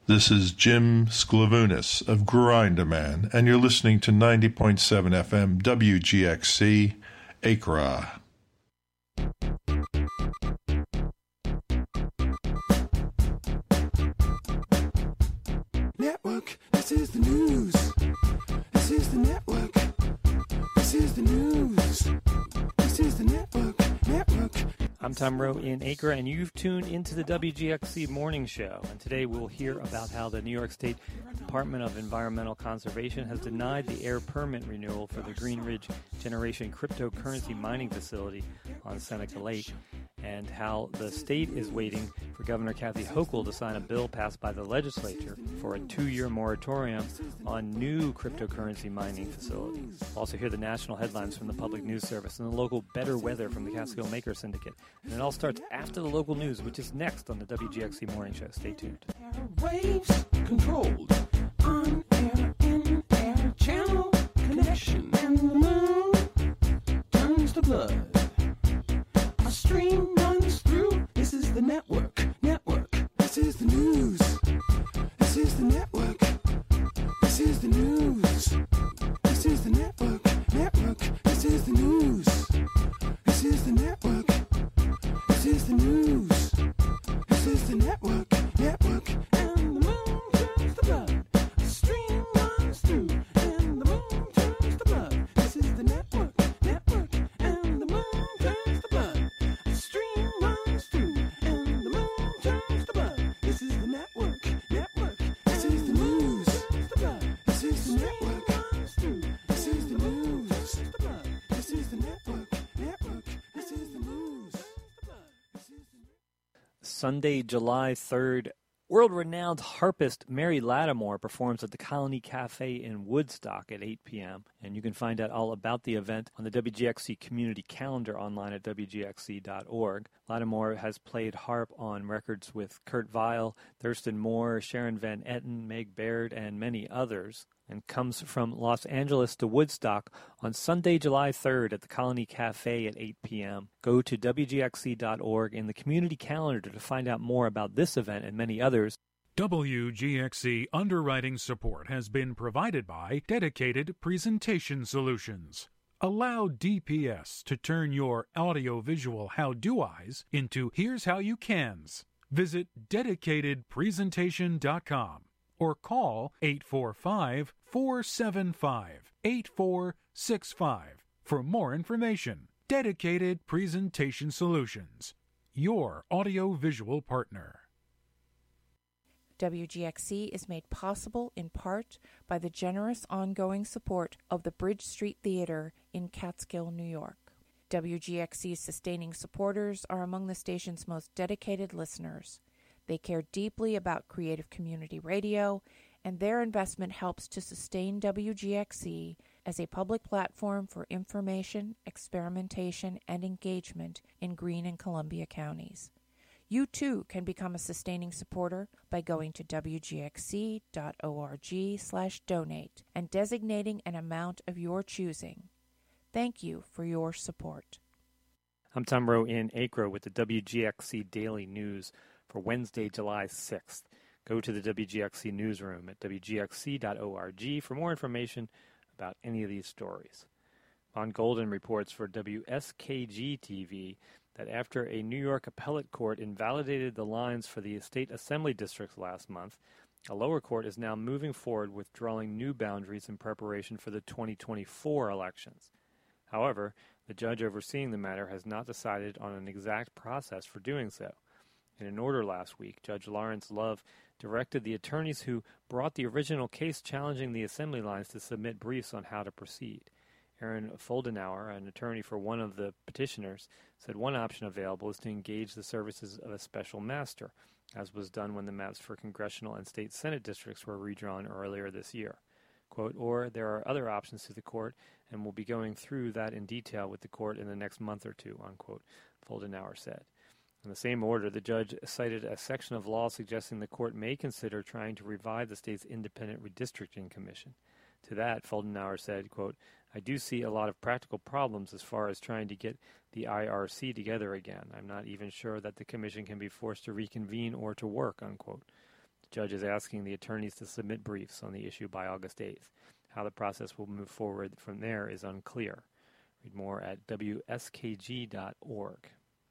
This is Jim Sklavounis of Grindaman, and you're listening to 90.7 FM WGXC, Accra. Network, this is the news. This is the network. This is the news. This is the network. I'm Tom Rowe in Accra, and you've tuned into the WGXC Morning Show. And today we'll hear about how the New York State Department of Environmental Conservation has denied the air permit renewal for the Green Ridge Generation cryptocurrency mining facility on Seneca Lake, and how the state is waiting for Governor Kathy Hochul to sign a bill passed by the legislature for a 2-year moratorium on new cryptocurrency mining facilities. We'll also hear the national headlines from the Public News Service and the local better weather from the Catskill Maker Syndicate. And it all starts after the local news, which is next on the WGXC Morning Show. Stay tuned. Waves controlled on air, in air, channel connection, and the moon turns to blood. A stream runs through. This is the network. This is the news. This is the network. This is the news. This is the network. This is the news. This is the network. This is the news. This is the network. And the moon turns to blood. A stream runs through. And the moon turns to blood. This is the network. And the moon turns to blood. A stream runs through. And the moon turns to blood. This is the network. This is the news. This is the network. This is the news. This is the network. This is the news. Sunday, July 3rd, world-renowned harpist Mary Lattimore performs at the Colony Cafe in Woodstock at 8 p.m. And you can find out all about the event on the WGXC community calendar online at WGXC.org. Lattimore has played harp on records with Kurt Weill, Thurston Moore, Sharon Van Etten, Meg Baird, and many others, and comes from Los Angeles to Woodstock on Sunday, July 3rd at the Colony Cafe at 8 p.m. Go to WGXC.org in the community calendar to find out more about this event and many others. WGXC underwriting support has been provided by Dedicated Presentation Solutions. Allow DPS to turn your audiovisual how-do-eyes into here's how you cans. Visit dedicatedpresentation.com. or call 845-475-8465 for more information. Dedicated Presentation Solutions, your audio-visual partner. WGXC is made possible in part by the generous ongoing support of the Bridge Street Theater in Catskill, New York. WGXC's sustaining supporters are among the station's most dedicated listeners. They care deeply about creative community radio, and their investment helps to sustain WGXC as a public platform for information, experimentation, and engagement in Greene and Columbia counties. You too can become a sustaining supporter by going to wgxc.org/donate and designating an amount of your choosing. Thank you for your support. I'm Tom Rowe in Accra with the WGXC Daily News for Wednesday, July 6th. Go to the WGXC newsroom at wgxc.org for more information about any of these stories. Von Golden reports for WSKG-TV that after a New York appellate court invalidated the lines for the state assembly districts last month, a lower court is now moving forward with drawing new boundaries in preparation for the 2024 elections. However, the judge overseeing the matter has not decided on an exact process for doing so. In an order last week, Judge Lawrence Love directed the attorneys who brought the original case challenging the assembly lines to submit briefs on how to proceed. Aaron Foldenauer, an attorney for one of the petitioners, said one option available is to engage the services of a special master, as was done when the maps for congressional and state Senate districts were redrawn earlier this year. Quote, or there are other options to the court, and we'll be going through that in detail with the court in the next month or two, unquote, Foldenauer said. In the same order, the judge cited a section of law suggesting the court may consider trying to revive the state's independent redistricting commission. To that, Foldenauer said, quote, I do see a lot of practical problems as far as trying to get the IRC together again. I'm not even sure that the commission can be forced to reconvene or to work, unquote. The judge is asking the attorneys to submit briefs on the issue by August 8th. How the process will move forward from there is unclear. Read more at wskg.org.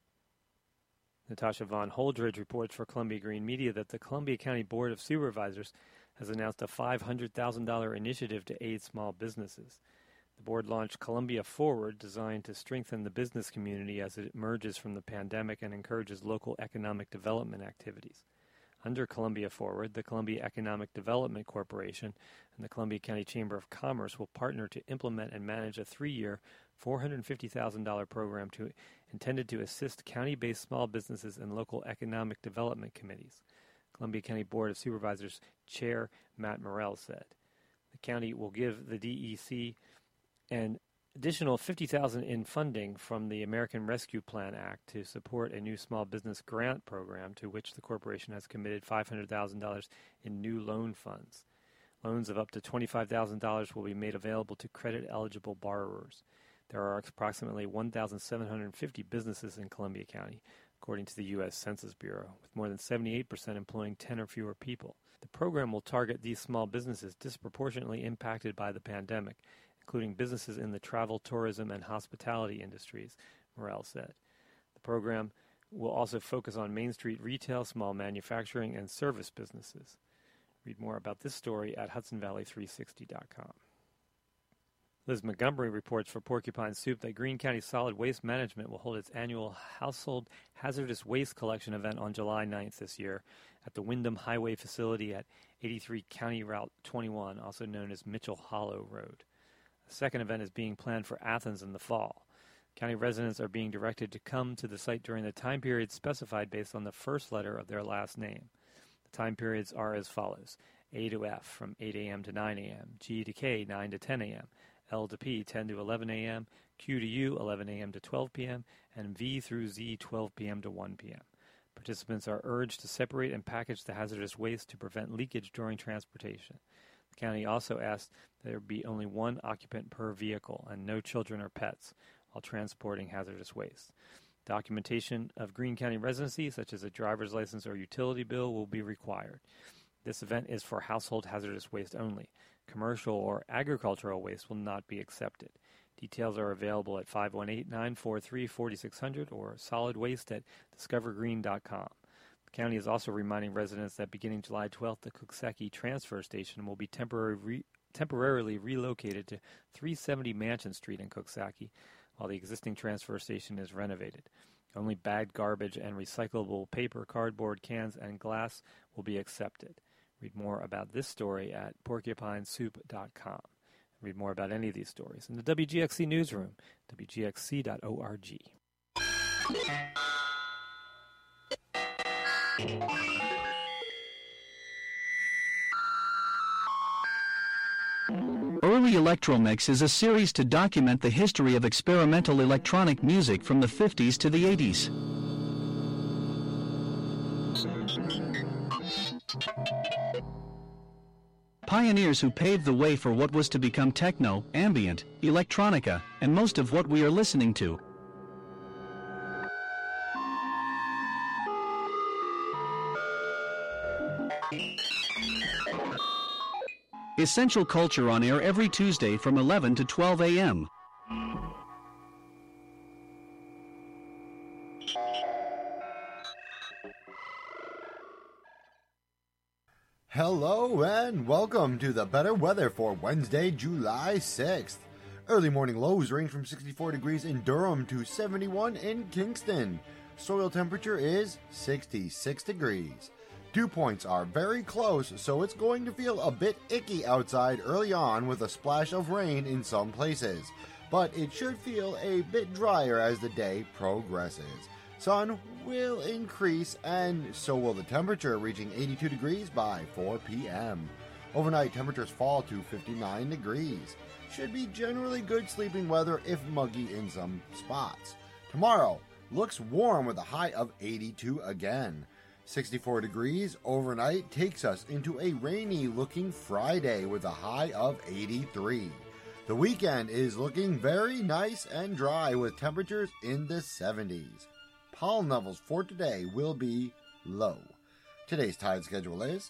Natasha Von Holdridge reports for Columbia Green Media that the Columbia County Board of Supervisors has announced a $500,000 initiative to aid small businesses. The board launched Columbia Forward, designed to strengthen the business community as it emerges from the pandemic and encourages local economic development activities. Under Columbia Forward, the Columbia Economic Development Corporation and the Columbia County Chamber of Commerce will partner to implement and manage a 3-year, $450,000 program intended to assist county-based small businesses and local economic development committees. Columbia County Board of Supervisors Chair Matt Morrell said. The county will give the DEC an additional $50,000 in funding from the American Rescue Plan Act to support a new small business grant program to which the corporation has committed $500,000 in new loan funds. Loans of up to $25,000 will be made available to credit-eligible borrowers. There are approximately 1,750 businesses in Columbia County, according to the U.S. Census Bureau, with more than 78% employing 10 or fewer people. The program will target these small businesses disproportionately impacted by the pandemic, including businesses in the travel, tourism, and hospitality industries, Morrell said. The program will also focus on Main Street retail, small manufacturing, and service businesses. Read more about this story at HudsonValley360.com. Liz Montgomery reports for Porcupine Soup that Greene County Solid Waste Management will hold its annual Household Hazardous Waste Collection event on July 9th this year at the Wyndham Highway facility at 83 County Route 21, also known as Mitchell Hollow Road. A second event is being planned for Athens in the fall. County residents are being directed to come to the site during the time period specified based on the first letter of their last name. The time periods are as follows: A to F from 8 a.m. to 9 a.m., G to K 9 to 10 a.m., L to P 10 to 11 a.m., Q to U 11 a.m. to 12 p.m., and V through Z 12 p.m. to 1 p.m. Participants are urged to separate and package the hazardous waste to prevent leakage during transportation. The county also asked that there be only one occupant per vehicle and no children or pets while transporting hazardous waste. Documentation of Greene County residency, such as a driver's license or utility bill, will be required. This event is for household hazardous waste only. Commercial or agricultural waste will not be accepted. Details are available at 518-943-4600 or solidwaste@discovergreen.com. The county is also reminding residents that beginning July 12th, the Cooksaki Transfer Station will be temporarily relocated to 370 Mansion Street in Cooksaki, while the existing transfer station is renovated. Only bagged garbage and recyclable paper, cardboard, cans, and glass will be accepted. Read more about this story at porcupinesoup.com. Read more about any of these stories in the WGXC newsroom, wgxc.org. Early Electromix is a series to document the history of experimental electronic music from the 50s to the 80s. Pioneers who paved the way for what was to become techno, ambient, electronica, and most of what we are listening to. Essential Culture on air every Tuesday from 11 to 12 a.m. Hello and welcome to the better weather for Wednesday, July 6th. Early morning lows range from 64 degrees in Durham to 71 in Kingston. Soil temperature is 66 degrees. Dew points are very close, so it's going to feel a bit icky outside early on with a splash of rain in some places. But it should feel a bit drier as the day progresses. Sun will increase and so will the temperature, reaching 82 degrees by 4 p.m. Overnight temperatures fall to 59 degrees. Should be generally good sleeping weather if muggy in some spots. Tomorrow looks warm with a high of 82 again. 64 degrees overnight takes us into a rainy looking Friday with a high of 83. The weekend is looking very nice and dry with temperatures in the 70s. Pollen levels for today will be low. Today's tide schedule is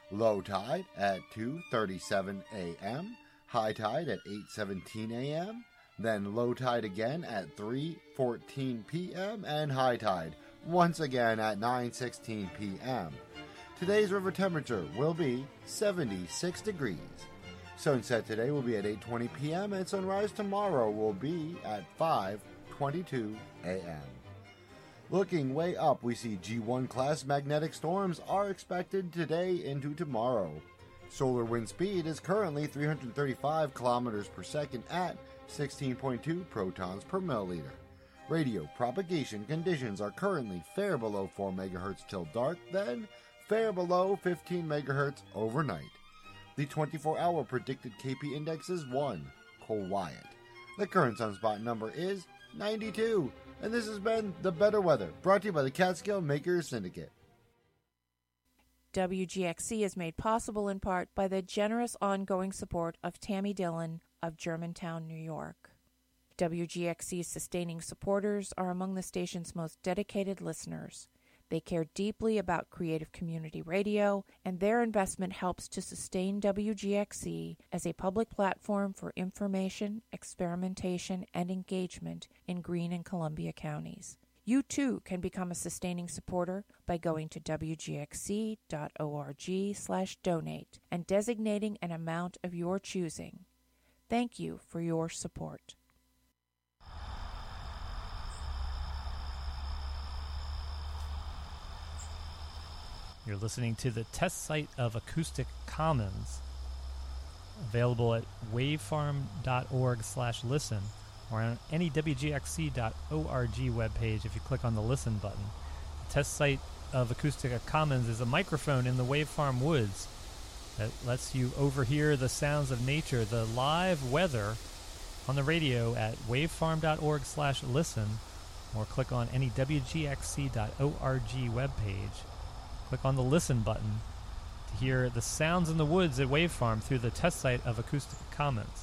Low tide at 2:37 a.m., high tide at 8:17 a.m., then low tide again at 3:14 p.m., and high tide once again at 9:16 p.m. Today's river temperature will be 76 degrees. Sunset today will be at 8:20 p.m. and sunrise tomorrow will be at 5:22 a.m. Looking way up, we see G1 class magnetic storms are expected today into tomorrow. Solar wind speed is currently 335 kilometers per second at 16.2 protons per milliliter. Radio propagation conditions are currently fair below 4 MHz till dark, then fair below 15 MHz overnight. The 24-hour predicted KP index is 1, quiet. The current sunspot number is 92, and this has been The Better Weather, brought to you by the Catskill Makers Syndicate. WGXC is made possible in part by the generous ongoing support of Tammy Dillon of Germantown, New York. WGXC's sustaining supporters are among the station's most dedicated listeners. They care deeply about creative community radio, and their investment helps to sustain WGXC as a public platform for information, experimentation, and engagement in Greene and Columbia counties. You too can become a sustaining supporter by going to wgxc.org/donate and designating an amount of your choosing. Thank you for your support. You're listening to the test site of Acoustic Commons, available at wavefarm.org/listen or on any wgxc.org webpage if you click on the listen button. The test site of Acoustic Commons is a microphone in the Wavefarm woods that lets you overhear the sounds of nature, the live weather on the radio at wavefarm.org/listen or click on any wgxc.org webpage. Click on the listen button to hear the sounds in the woods at Wavefarm through the test site of Acoustic Commons.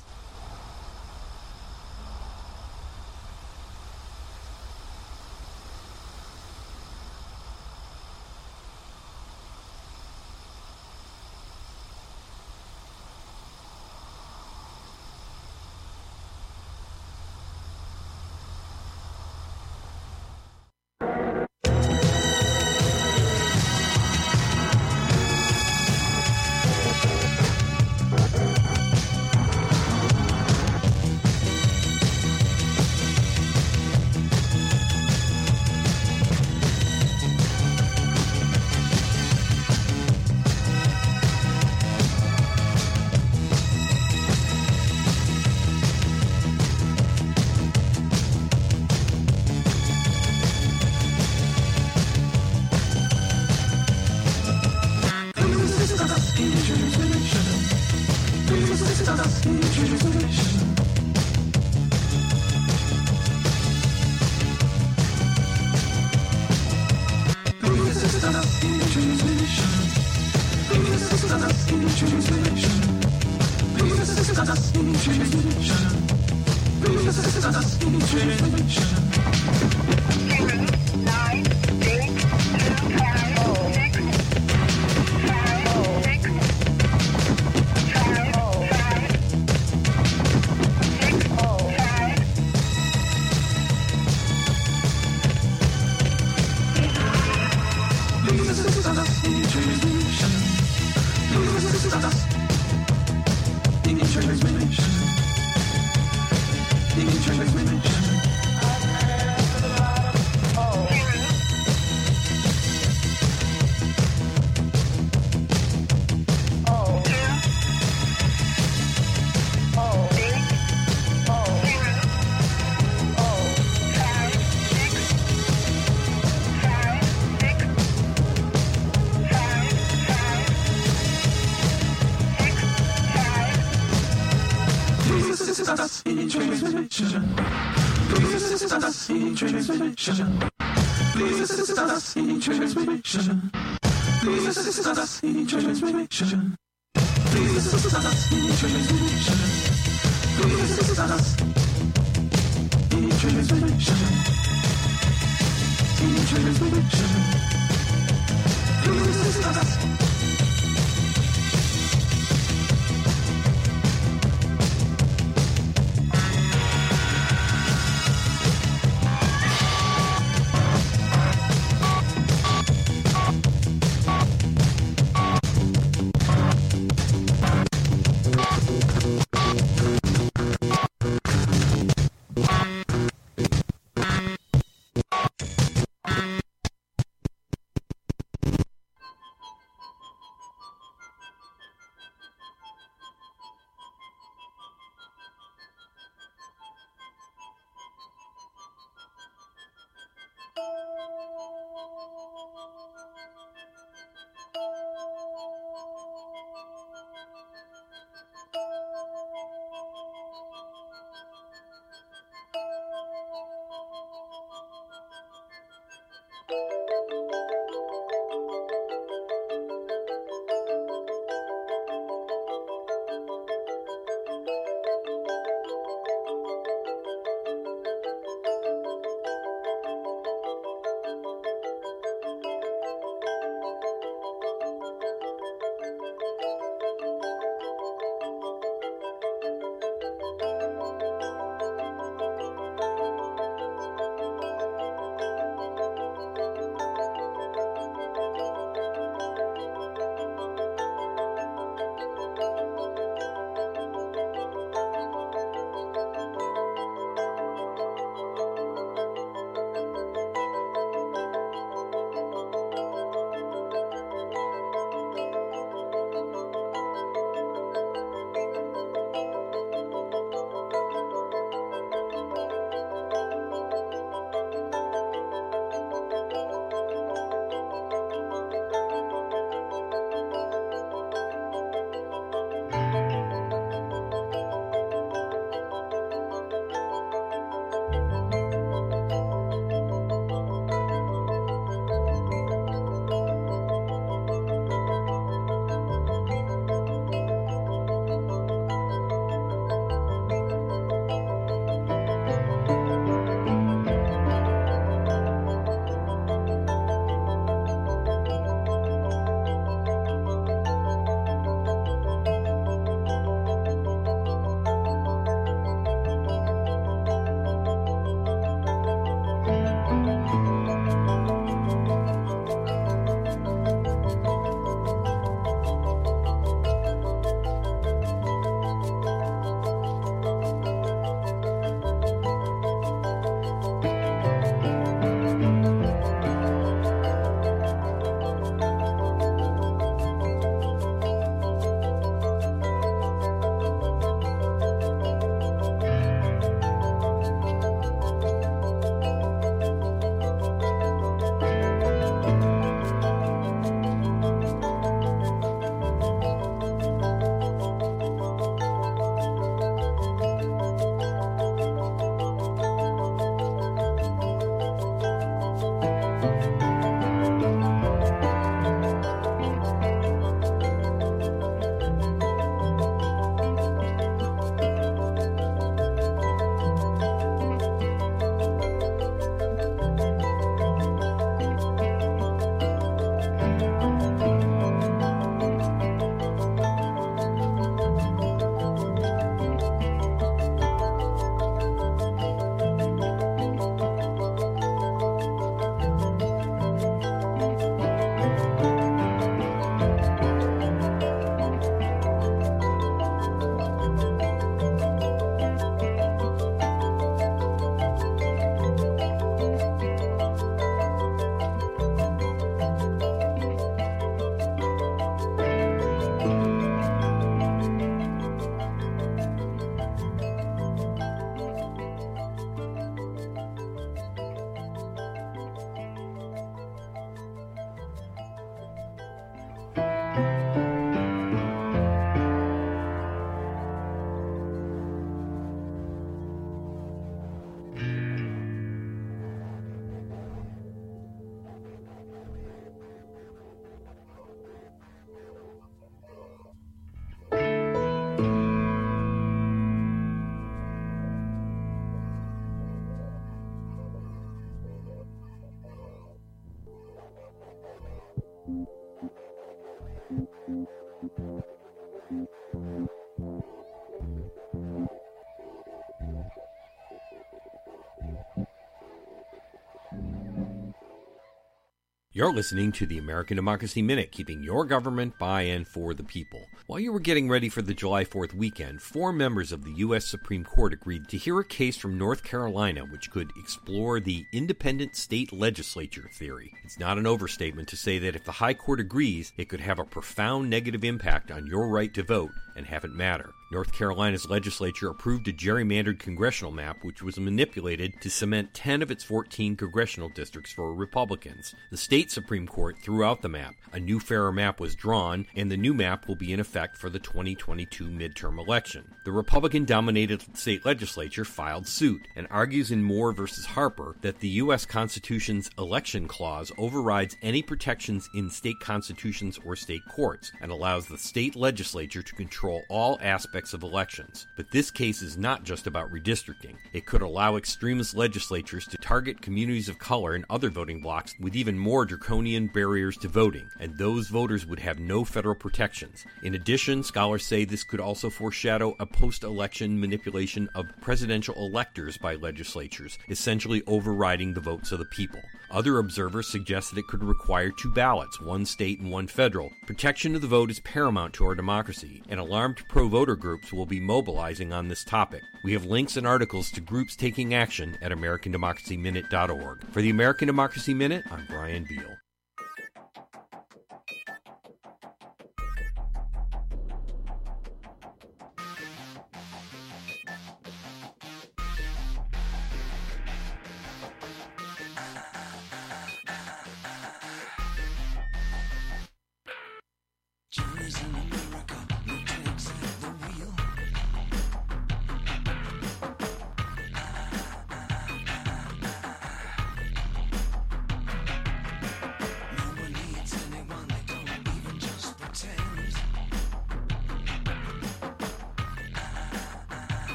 You're listening to the American Democracy Minute, keeping your government by and for the people. While you were getting ready for the July 4th weekend, 4 members of the U.S. Supreme Court agreed to hear a case from North Carolina which could explore the independent state legislature theory. It's not an overstatement to say that if the High Court agrees, it could have a profound negative impact on your right to vote and have it matter. North Carolina's legislature approved a gerrymandered congressional map which was manipulated to cement 10 of its 14 congressional districts for Republicans. The state Supreme Court threw out the map. A new fairer map was drawn, and the new map will be in effect for the 2022 midterm election. The Republican-dominated state legislature filed suit and argues in Moore v. Harper that the U.S. Constitution's election clause overrides any protections in state constitutions or state courts and allows the state legislature to control all aspects of elections. But this case is not just about redistricting. It could allow extremist legislatures to target communities of color and other voting blocs with even more draconian barriers to voting, and those voters would have no federal protections. In addition, scholars say this could also foreshadow a post-election manipulation of presidential electors by legislatures, essentially overriding the votes of the people. Other observers suggest that it could require 2 ballots, one state and one federal. Protection of the vote is paramount to our democracy, and alarmed pro-voter groups will be mobilizing on this topic. We have links and articles to groups taking action at AmericanDemocracyMinute.org. For the American Democracy Minute, I'm Brian Beal.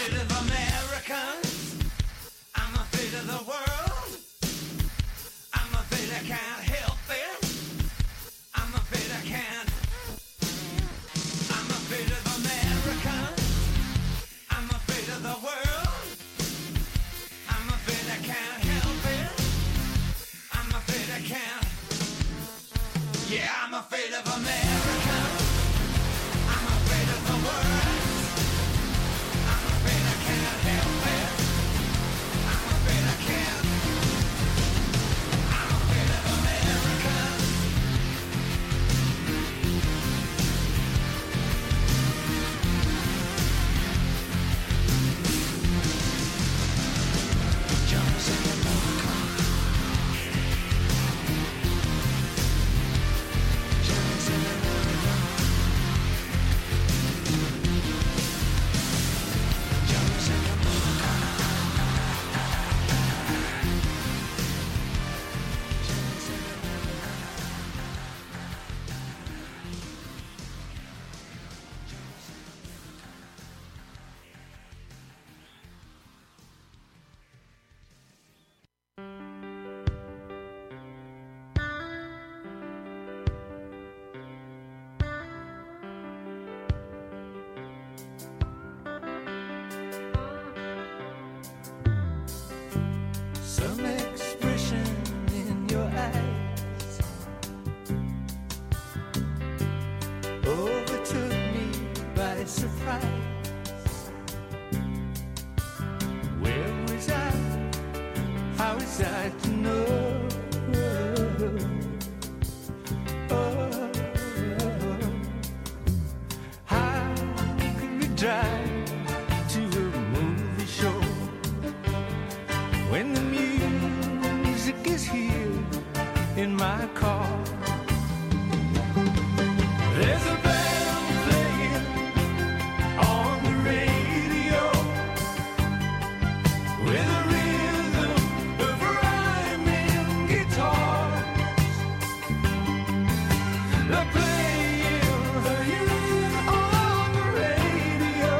afraid of Americans. I'm afraid of the world. I'm afraid I can't help it. I'm afraid I can't. I'm afraid of Americans. I'm afraid of the world. I'm afraid I can't help it. I'm afraid I can't. Yeah, I'm afraid of America. I'm afraid of the world. I'm afraid I can't help it. I'm afraid I can't. I'm afraid of America. Jones in America. Jones in America. Jones in America. Jones in America. Some expression in your eyes overtook me by surprise. Where was I? How was I to know? Oh, how can we drive to a movie show when the music is here in my car? There's a band playing on the radio with a rhythm of rhyming guitars. They're playing on the radio.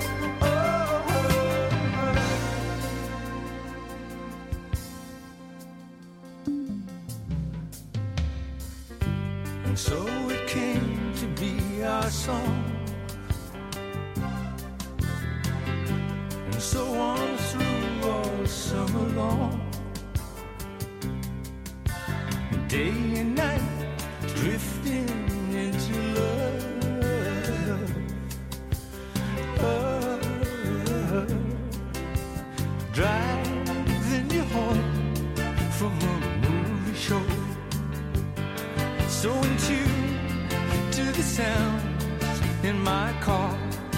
And so it came to be our song, and so on through all summer long, day and night drifting into love. Driving you home from a movie show, so in tune to the sounds in my car.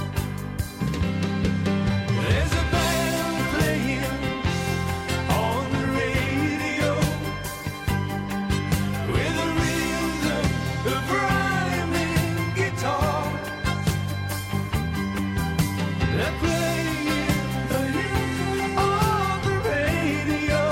There's a band playing on the radio with a rhythm of rhyming guitars. They're playing on the radio.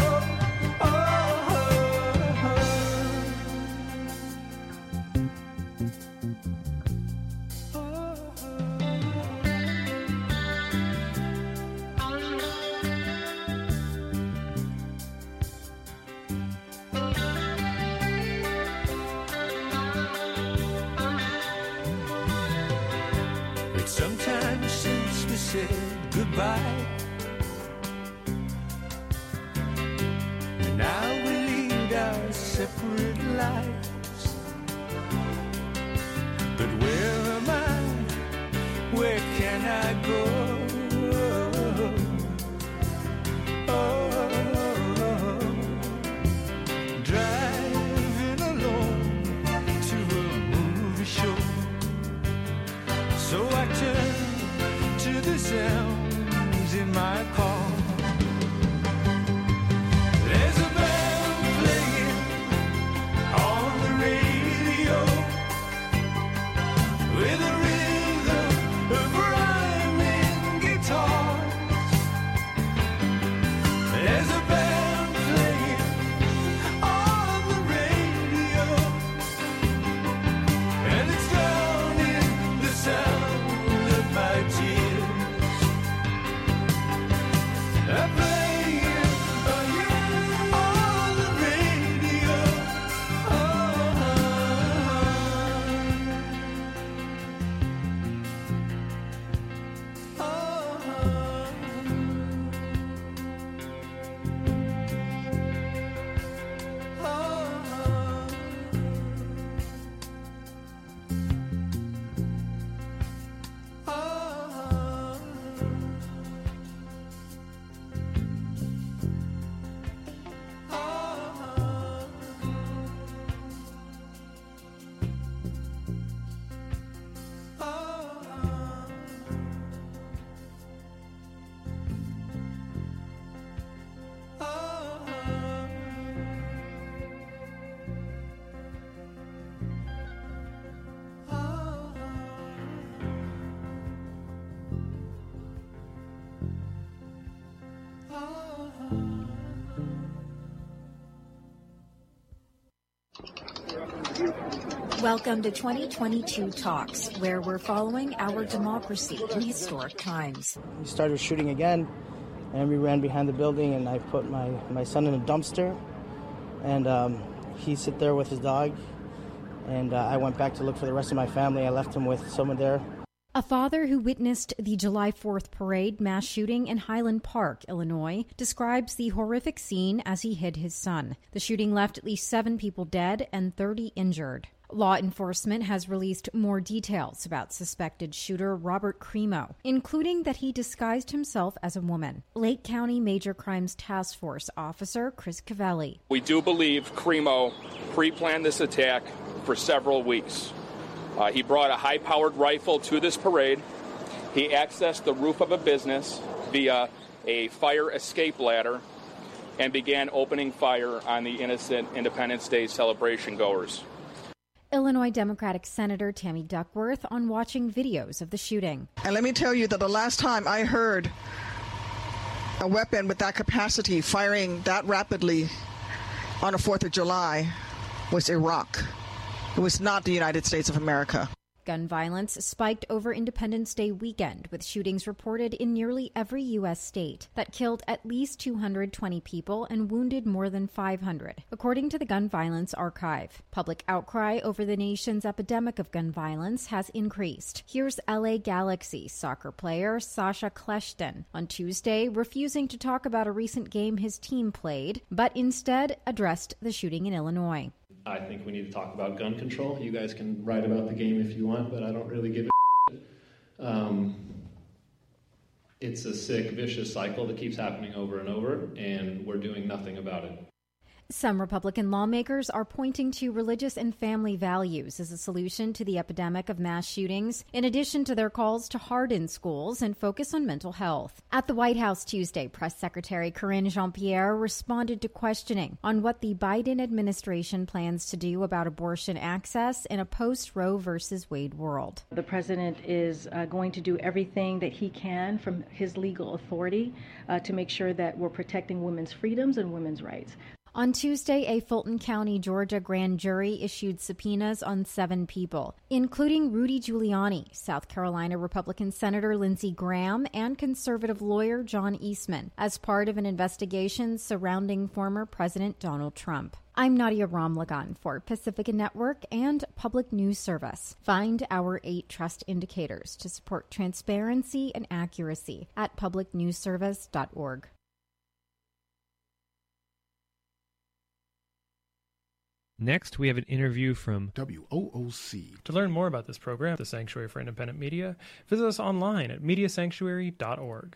It's sometime since we said goodbye, and now we lead our separate lives. But where am I? Where can I go? Driving alone to a movie show, so I turn to the sounds in my car. There's a band playing on the radio with a rhythm of rhyming guitars. There's a band playing on the radio, and it's drowning the sound of my tears. Welcome to 2022 Talks, where we're following our democracy in historic times. We started shooting again, and we ran behind the building, and I put my son in a dumpster, and he sit there with his dog, and I went back to look for the rest of my family. I left him with someone there. A father who witnessed the July 4th parade mass shooting in Highland Park, Illinois, describes the horrific scene as he hid his son. The shooting left at least 7 people dead and 30 injured. Law enforcement has released more details about suspected shooter Robert Crimo, including that he disguised himself as a woman. Lake County Major Crimes Task Force Officer Chris Cavelli. We do believe Crimo pre-planned this attack for several weeks. He brought a high-powered rifle to this parade. He accessed the roof of a business via a fire escape ladder and began opening fire on the innocent Independence Day celebration goers. Illinois Democratic Senator Tammy Duckworth on watching videos of the shooting. And let me tell you that the last time I heard a weapon with that capacity firing that rapidly on a 4th of July was Iraq. It was not the United States of America. Gun violence spiked over Independence Day weekend, with shootings reported in nearly every U.S. state that killed at least 220 people and wounded more than 500, according to the Gun Violence Archive. Public outcry over the nation's epidemic of gun violence has increased. Here's LA Galaxy soccer player Sasha Kleshten on Tuesday, refusing to talk about a recent game his team played, but instead addressed the shooting in Illinois. I think we need to talk about gun control. You guys can write about the game if you want, but I don't really give a shit. It's a sick, vicious cycle that keeps happening over and over, and we're doing nothing about it. Some Republican lawmakers are pointing to religious and family values as a solution to the epidemic of mass shootings, in addition to their calls to harden schools and focus on mental health. At the White House Tuesday, Press Secretary Karine Jean-Pierre responded to questioning on what the Biden administration plans to do about abortion access in a post-Roe v. Wade world. The president is going to do everything that he can from his legal authority to make sure that we're protecting women's freedoms and women's rights. On Tuesday, a Fulton County, Georgia grand jury issued subpoenas on 7 people, including Rudy Giuliani, South Carolina Republican Senator Lindsey Graham, and conservative lawyer John Eastman, as part of an investigation surrounding former President Donald Trump. I'm Nadia Ramlagan for Pacifica Network and Public News Service. Find our 8 trust indicators to support transparency and accuracy at publicnewsservice.org. Next, we have an interview from WOOC. To learn more about this program, the Sanctuary for Independent Media, visit us online at mediasanctuary.org.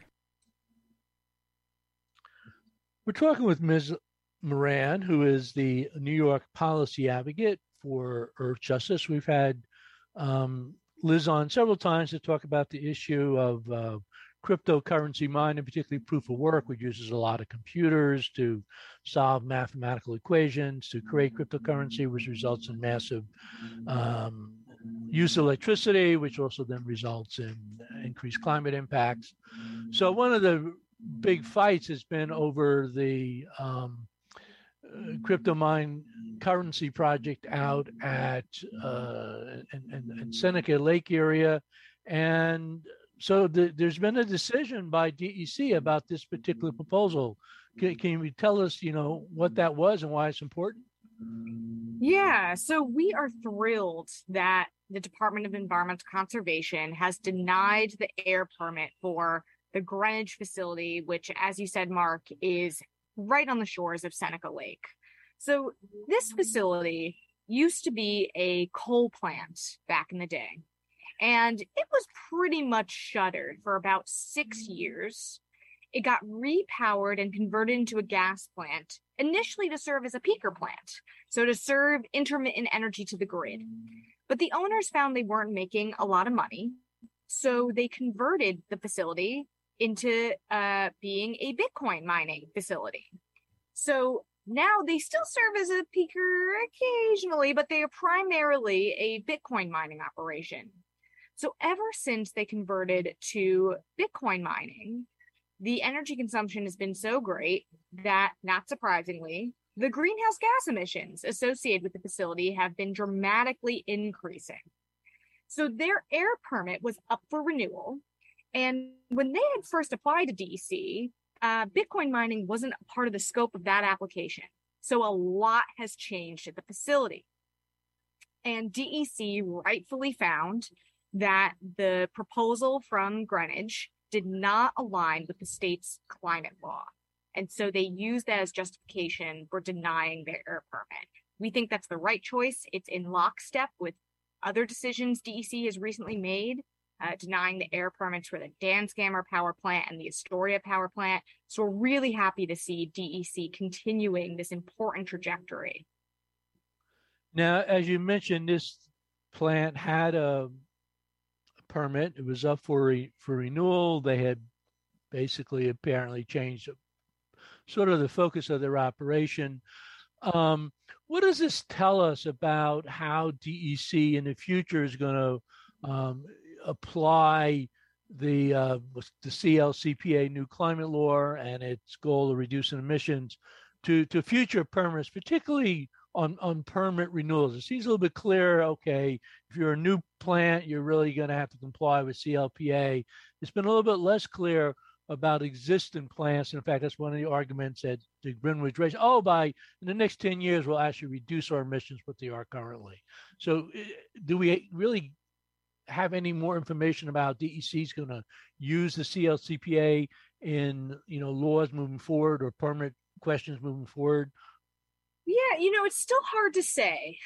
We're talking with Ms. Moran, who is the New York policy advocate for Earthjustice. We've had Liz on several times to talk about the issue of cryptocurrency mining, particularly proof of work, which uses a lot of computers to solve mathematical equations to create cryptocurrency, which results in massive use of electricity, which also then results in increased climate impacts. So one of the big fights has been over the crypto mine currency project out at in Seneca Lake area. And so there's been a decision by DEC about this particular proposal. Can you tell us, what that was and why it's important? Yeah, so we are thrilled that the Department of Environmental Conservation has denied the air permit for the Greenwich facility, which, as you said, Mark, is right on the shores of Seneca Lake. So this facility used to be a coal plant back in the day. And it was pretty much shuttered for about 6 years. It got repowered and converted into a gas plant, initially to serve as a peaker plant, so to serve intermittent energy to the grid. But the owners found they weren't making a lot of money, so they converted the facility into being a Bitcoin mining facility. So now they still serve as a peaker occasionally, but they are primarily a Bitcoin mining operation. So ever since they converted to Bitcoin mining, the energy consumption has been so great that, not surprisingly, the greenhouse gas emissions associated with the facility have been dramatically increasing. So their air permit was up for renewal. And when they had first applied to DEC, Bitcoin mining wasn't a part of the scope of that application. So a lot has changed at the facility. And DEC rightfully found that the proposal from Greenwich did not align with the state's climate law. And so they used that as justification for denying their air permit. We think that's the right choice. It's in lockstep with other decisions DEC has recently made, denying the air permits for the Dansgamer power plant and the Astoria power plant. So we're really happy to see DEC continuing this important trajectory. Now, as you mentioned, this plant had a permit. It was up for renewal. They had basically apparently changed sort of the focus of their operation. What does this tell us about how DEC in the future is going to apply the CLCPA new climate law and its goal of reducing emissions to future permits, particularly on permit renewals? It seems a little bit clearer. Okay, if you're a new plant, you're really going to have to comply with CLPA. It's been a little bit less clear about existing plants. In fact, that's one of the arguments that the Greenwich raised. Oh, in the next 10 years, we'll actually reduce our emissions what they are currently. So do we really have any more information about DEC is going to use the CLCPA in laws moving forward or permit questions moving forward? Yeah, it's still hard to say.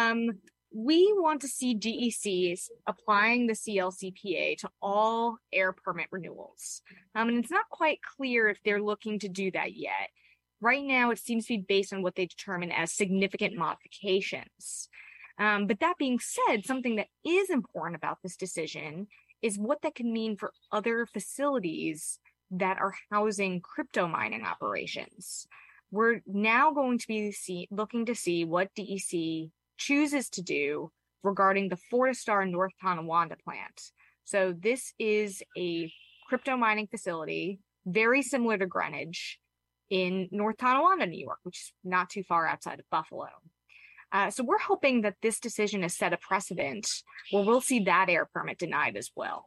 We want to see DECs applying the CLCPA to all air permit renewals. And it's not quite clear if they're looking to do that yet. Right now, it seems to be based on what they determine as significant modifications. But that being said, something that is important about this decision is what that can mean for other facilities that are housing crypto mining operations. We're now going to be looking to see what DEC chooses to do regarding the Fortistar North Tonawanda plant. So this is a crypto mining facility very similar to Greenwich in North Tonawanda, New York, which is not too far outside of Buffalo. So we're hoping that this decision has set a precedent where we'll see that air permit denied as well.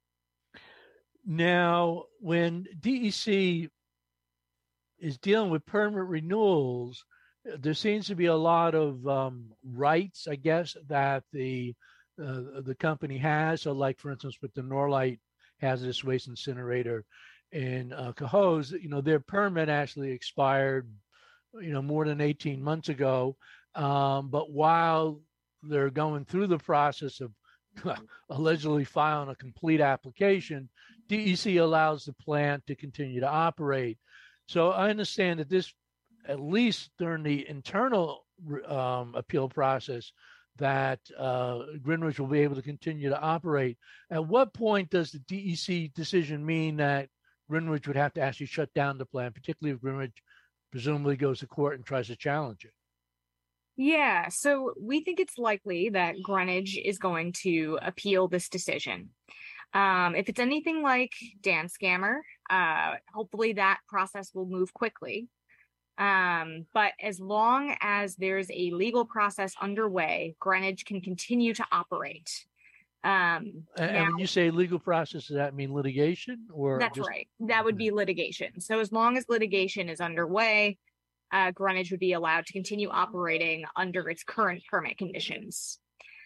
Now, when DEC is dealing with permit renewals, there seems to be a lot of rights, I guess, that the company has. So, like, for instance, with the Norlite hazardous waste incinerator in Cohoes, their permit actually expired, more than 18 months ago. But while they're going through the process of allegedly filing a complete application, DEC allows the plant to continue to operate. So I understand that this, at least during the internal appeal process, that Greenwich will be able to continue to operate. At what point does the DEC decision mean that Greenwich would have to actually shut down the plant, particularly if Greenwich presumably goes to court and tries to challenge it? Yeah, so we think it's likely that Greenwich is going to appeal this decision. If it's anything like Dansgamer, hopefully that process will move quickly. But as long as there's a legal process underway, Greenwich can continue to operate. And when you say legal process, does that mean litigation? Or that's right. That would be litigation. So as long as litigation is underway, Greenwich would be allowed to continue operating under its current permit conditions.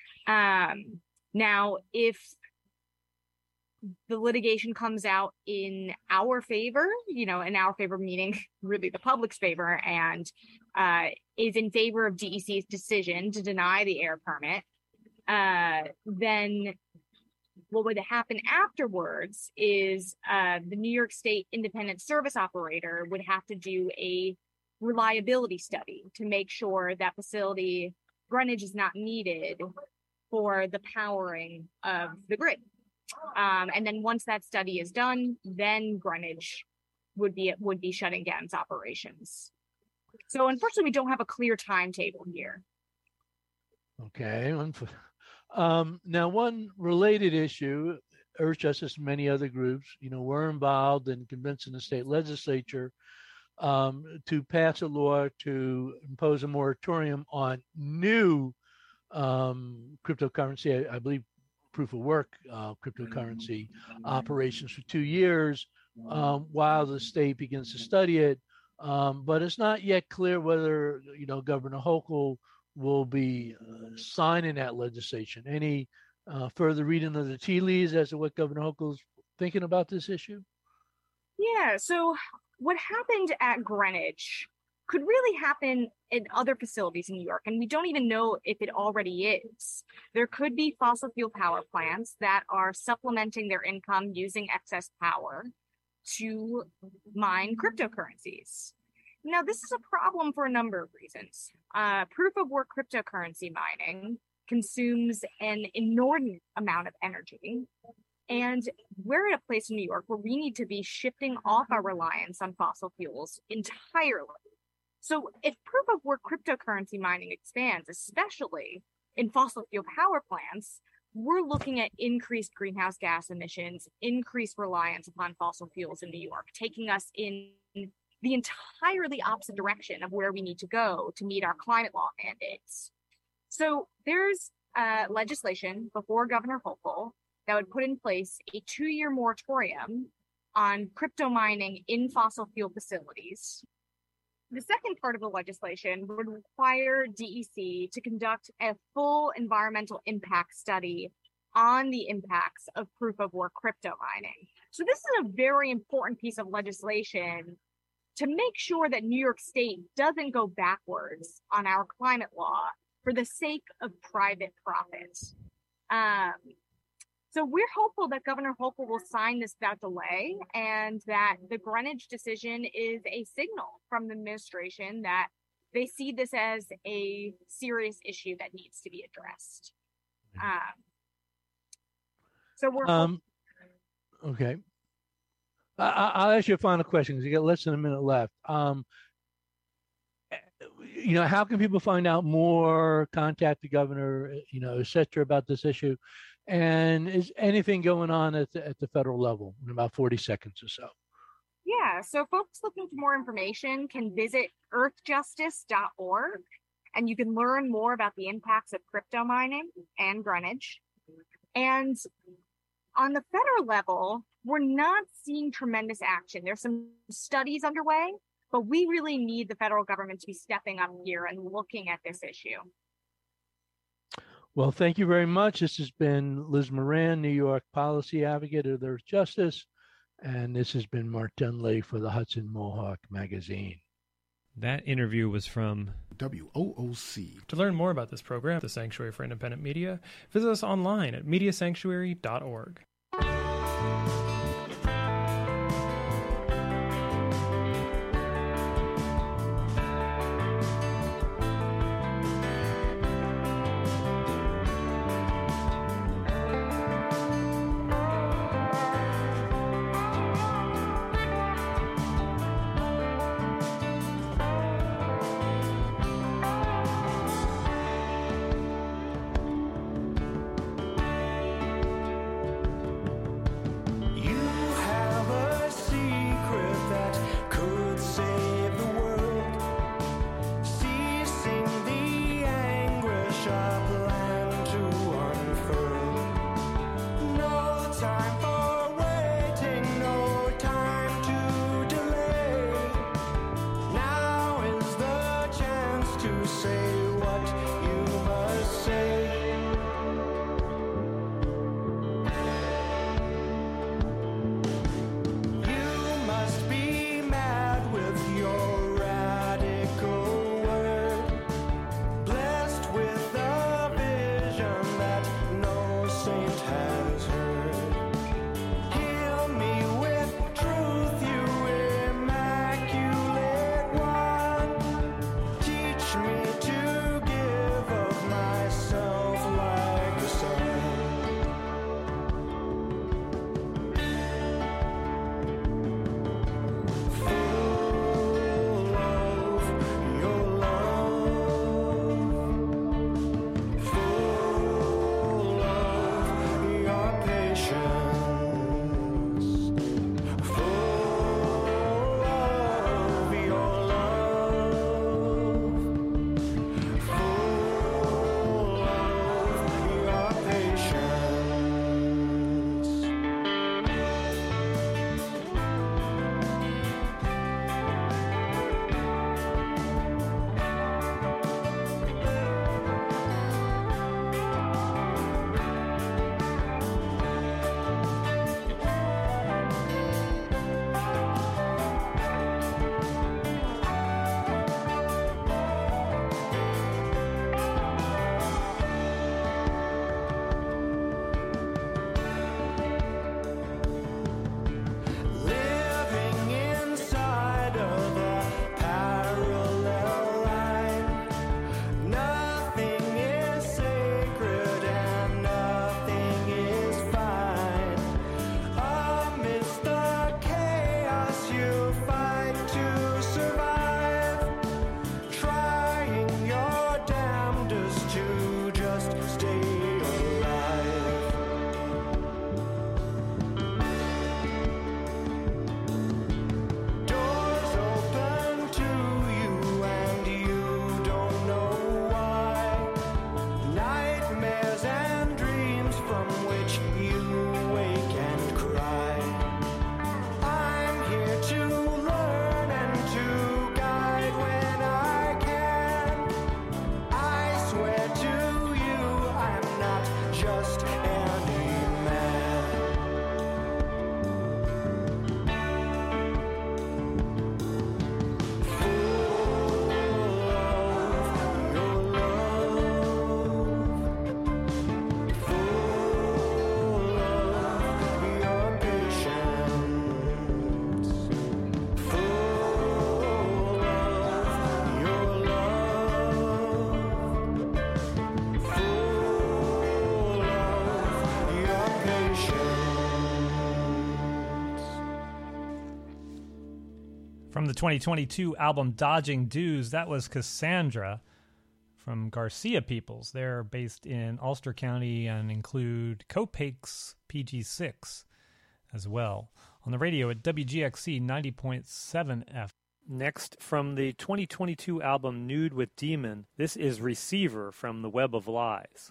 Now, if the litigation comes out in our favor, in our favor meaning really the public's favor, and is in favor of DEC's decision to deny the air permit, then what would happen afterwards is the New York State Independent Service Operator would have to do a reliability study to make sure that facility Greenwich is not needed for the powering of the grid. And then once that study is done, then Greenwich would be shutting down its operations. So unfortunately, we don't have a clear timetable here. Okay. Now, one related issue, Earth Justice and many other groups, were involved in convincing the state legislature to pass a law to impose a moratorium on new cryptocurrency, I believe proof of work cryptocurrency operations for 2 years while the state begins to study it. But it's not yet clear whether, Governor Hochul will be signing that legislation. Any further reading of the tea leaves as to what Governor Hochul's thinking about this issue? Yeah, so what happened at Greenwich could really happen in other facilities in New York, and we don't even know if it already is. There could be fossil fuel power plants that are supplementing their income using excess power to mine cryptocurrencies. Now, this is a problem for a number of reasons. Proof of work cryptocurrency mining consumes an inordinate amount of energy. And we're at a place in New York where we need to be shifting off our reliance on fossil fuels entirely. So if proof of work cryptocurrency mining expands, especially in fossil fuel power plants, we're looking at increased greenhouse gas emissions, increased reliance upon fossil fuels in New York, taking us in the entirely opposite direction of where we need to go to meet our climate law mandates. So there's legislation before Governor Hochul that would put in place a 2-year moratorium on crypto mining in fossil fuel facilities. The second part of the legislation would require DEC to conduct a full environmental impact study on the impacts of proof of work crypto mining. So this is a very important piece of legislation to make sure that New York State doesn't go backwards on our climate law for the sake of private profits. So we're hopeful that Governor Hochul will sign this without delay, and that the Greenwich decision is a signal from the administration that they see this as a serious issue that needs to be addressed. So we're okay. I'll ask you a final question because you got less than a minute left. How can people find out more, contact the governor, et cetera, about this issue? And is anything going on at the federal level in about 40 seconds or so? Yeah, so folks looking for more information can visit earthjustice.org, and you can learn more about the impacts of crypto mining and Greenwich. And on the federal level, we're not seeing tremendous action. There's some studies underway, but we really need the federal government to be stepping up here and looking at this issue. Well, thank you very much. This has been Liz Moran, New York policy advocate of Earth Justice, and this has been Mark Dunley for the Hudson Mohawk Magazine. That interview was from WOOC. To learn more about this program, the Sanctuary for Independent Media, visit us online at mediasanctuary.org. From the 2022 album Dodging Dues, that was Cassandra from Garcia Peoples. They're based in Ulster County and include Copake's PG6 as well. On the radio at WGXC 90.7 F. Next, from the 2022 album Nude with Demon, this is Receiver from The Web of Lies.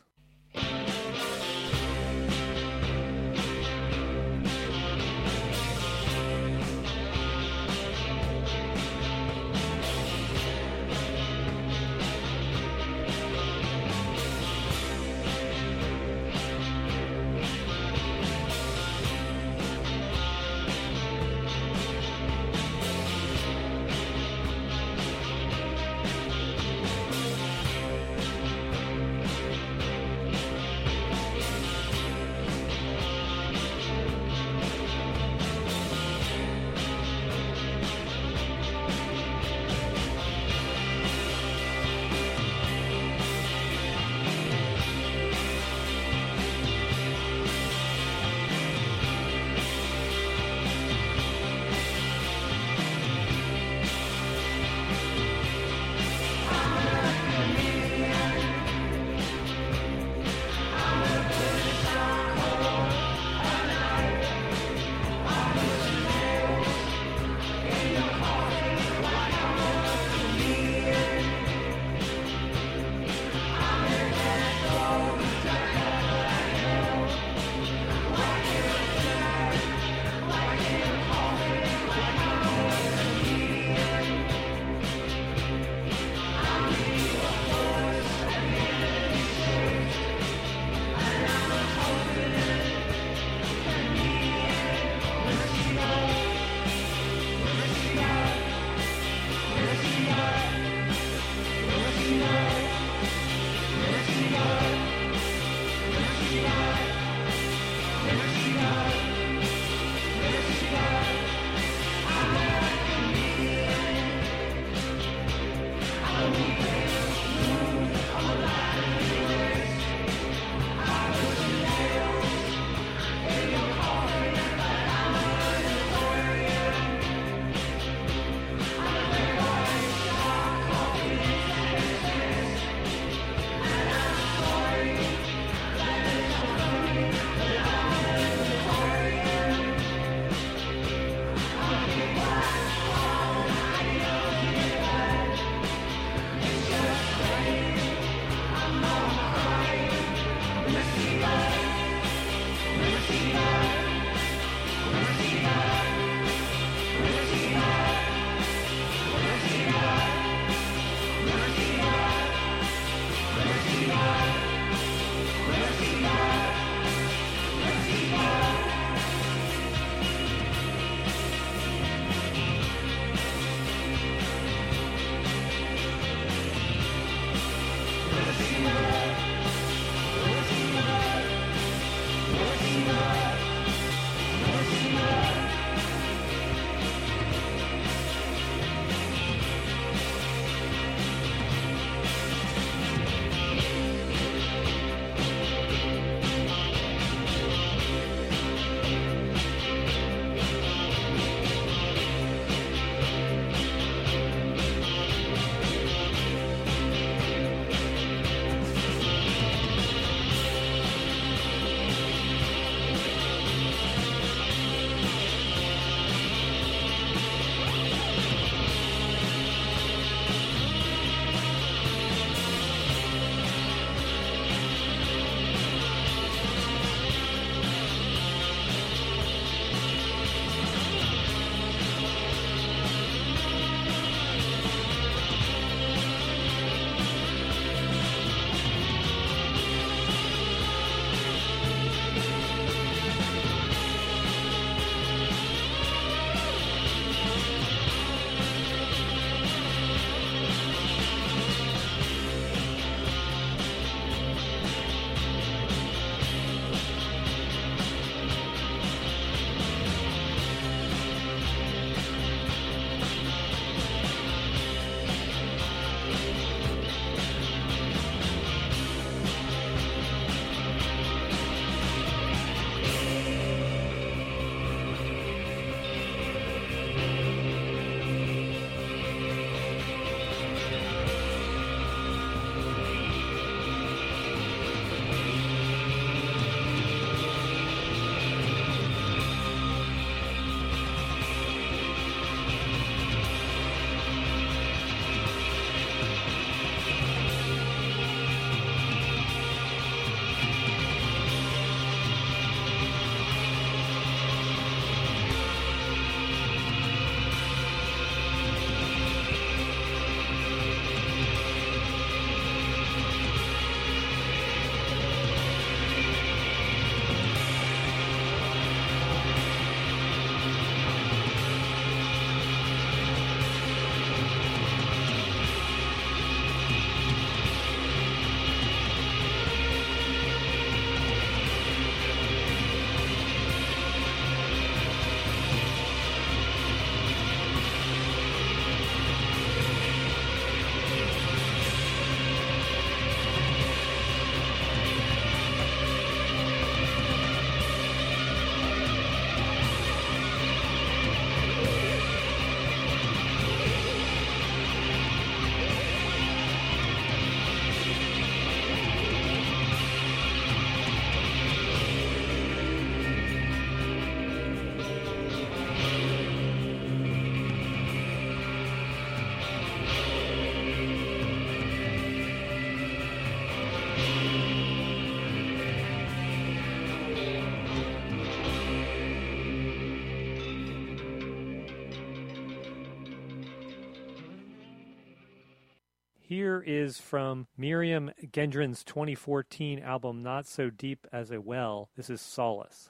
Here is from Miriam Gendron's 2014 album Not So Deep as a Well. This is Solace.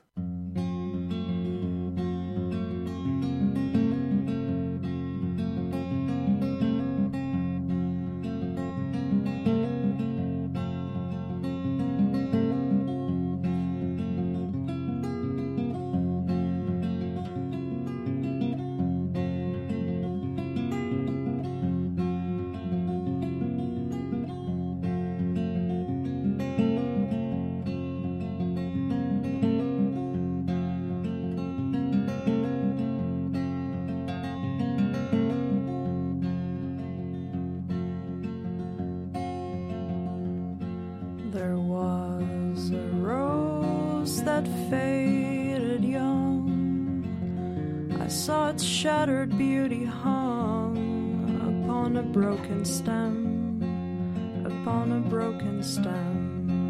There was a rose that faded young. I saw its shattered beauty hung upon a broken stem, upon a broken stem.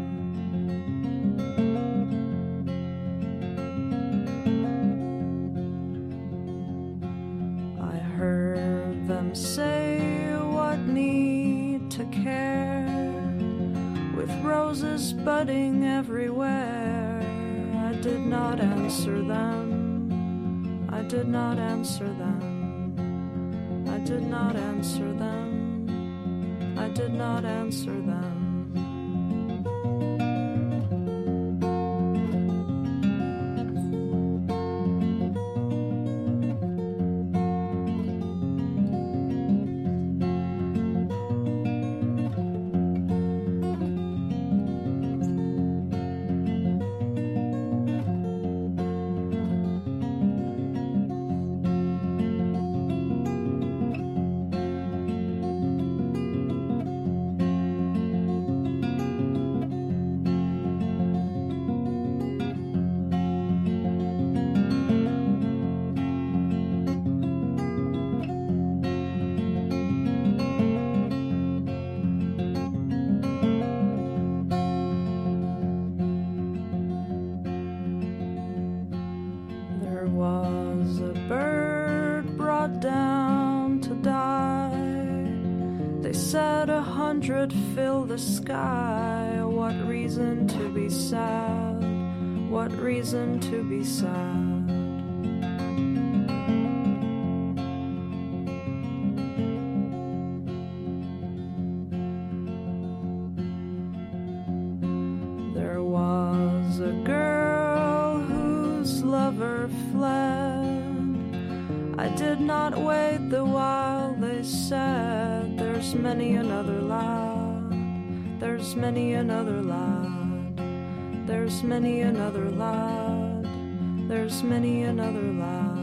I heard them say, what need to care? With roses budding everywhere, I did not answer them. I did not answer them. I did not answer them. I did not answer them. Fill the sky. What reason to be sad? What reason to be sad? There was a girl whose lover fled. I did not wait the while they said, there's many another lad. There's many another lad. There's many another lad. There's many another lad.